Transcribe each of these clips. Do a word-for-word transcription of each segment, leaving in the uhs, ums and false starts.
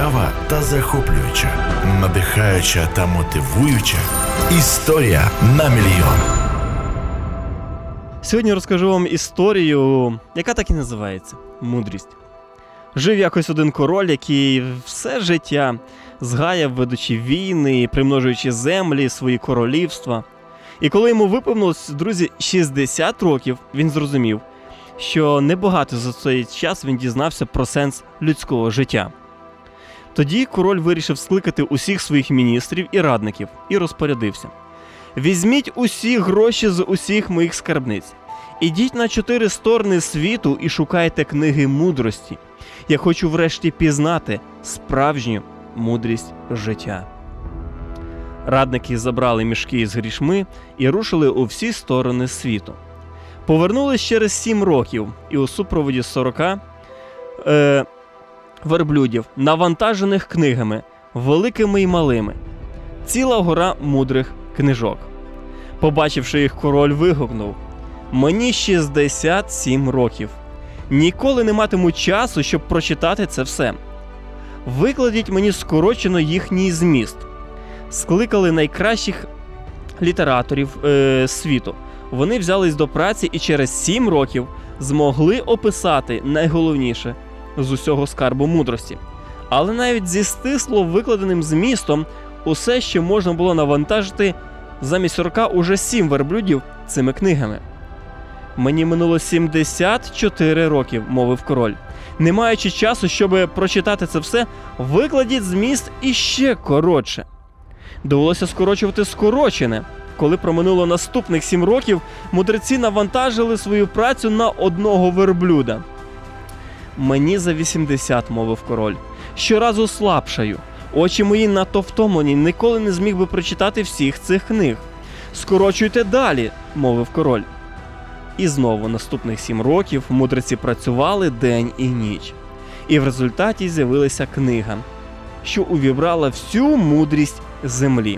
Цікава та захоплююча, надихаюча та мотивуюча історія на мільйон. Сьогодні розкажу вам історію, яка так і називається – «Мудрість». Жив якось один король, який все життя згаяв, ведучи війни, примножуючи землі, свої королівства. І коли йому виповнилось, друзі, шістдесят років, він зрозумів, що небагато за цей час він дізнався про сенс людського життя. Тоді король вирішив скликати усіх своїх міністрів і радників і розпорядився. «Візьміть усі гроші з усіх моїх скарбниць. Ідіть на чотири сторони світу і шукайте книги мудрості. Я хочу врешті пізнати справжню мудрість життя». Радники забрали мішки з грішми і рушили у всі сторони світу. Повернулись через сім років і у супроводі сорока е, верблюдів, навантажених книгами, великими й малими. Ціла гора мудрих книжок. Побачивши їх, король вигукнув: «Мені шістдесят сім років. Ніколи не матиму часу, щоб прочитати це все. Викладіть мені скорочено їхній зміст». Скликали найкращих літераторів е, світу. Вони взялись до праці і через сім років змогли описати найголовніше з усього скарбу мудрості. Але навіть зі стисло викладеним змістом усе, що можна було навантажити замість сорока уже сім верблюдів цими книгами. «Мені минуло сімдесят чотири років», – мовив король. «Не маючи часу, щоб прочитати це все, викладіть зміст іще коротше». Довелося скорочувати скорочене. Коли проминуло наступних сім років, мудреці навантажили свою працю на одного верблюда. «Мені за вісімдесят», – мовив король. «Щоразу слабшаю. Очі мої надто втомлені, ніколи не зміг би прочитати всіх цих книг». «Скорочуйте далі», – мовив король. І знову наступних сім років мудреці працювали день і ніч. І в результаті з'явилася книга, що увібрала всю мудрість землі.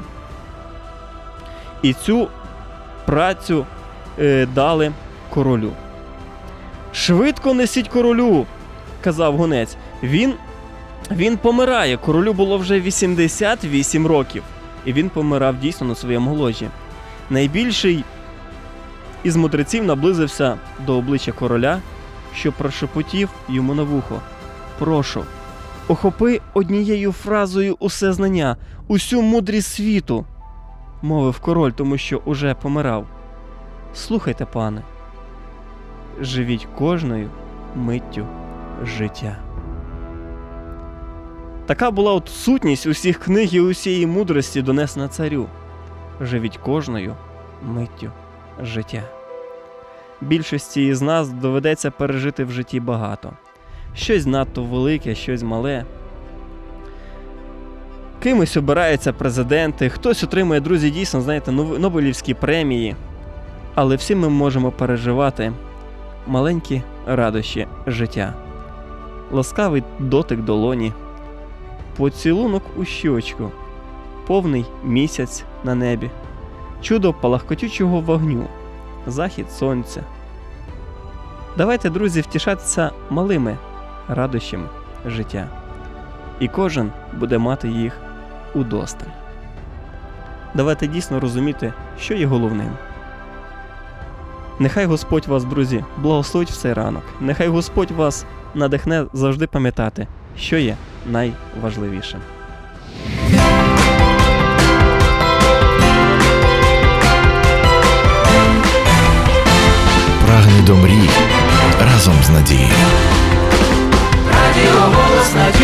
І цю працю е, дали королю. «Швидко несіть королю», – казав гонець. Він, він помирає. Королю було вже вісімдесят вісім років. І він помирав дійсно на своєму ложі. Найбільший із мудреців наблизився до обличчя короля, що прошепотів йому на вухо: «Прошу, охопи однією фразою усе знання, усю мудрість світу», – мовив король, тому що уже помирав. «Слухайте, пане, живіть кожною миттю життя». Така була от сутність усіх книг і усієї мудрості, донесена царю. Живіть кожною миттю життя. Більшості із нас доведеться пережити в житті багато. Щось надто велике, щось мале. Кимось обираються президенти, хтось отримує, друзі, дійсно, знаєте, Нобелівські премії. Але всі ми можемо переживати маленькі радощі життя. Ласкавий дотик долоні, поцілунок у щочку, повний місяць на небі, чудо палахкотючого вогню, захід сонця. Давайте, друзі, втішатися малими радощами життя. І кожен буде мати їх удосталь. Давайте дійсно розуміти, що є головним. Нехай Господь вас, друзі, благословить в цей ранок. Нехай Господь вас надихне завжди пам'ятати, що є найважливішим. Прагни до мрій разом з надією. Радіо «Голос надії».